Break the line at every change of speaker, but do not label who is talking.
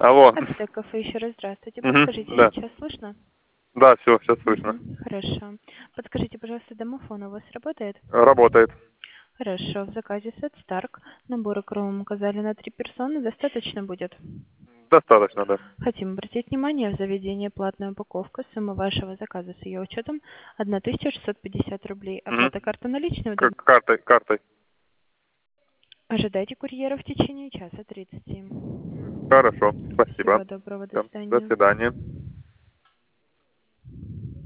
Алло.
Ацтек кафе, еще раз здравствуйте.
Мгм,
Подскажите,
да.
сейчас слышно?
Да, все, сейчас слышно.
Хорошо. Подскажите, пожалуйста, домофон у вас работает?
Работает.
Хорошо. В заказе Set Stark набор икру указали на 3 персоны. Достаточно будет?
Достаточно, да.
Хотим обратить внимание, в заведении платная упаковка. Сумма вашего заказа с ее учетом 1650 рублей.
Мгм.
Оплата карта наличной удобна.
Картой.
Ожидайте курьера в течение часа 30.
Хорошо, спасибо.
Всего доброго. До
Да, до
свидания.
свидания.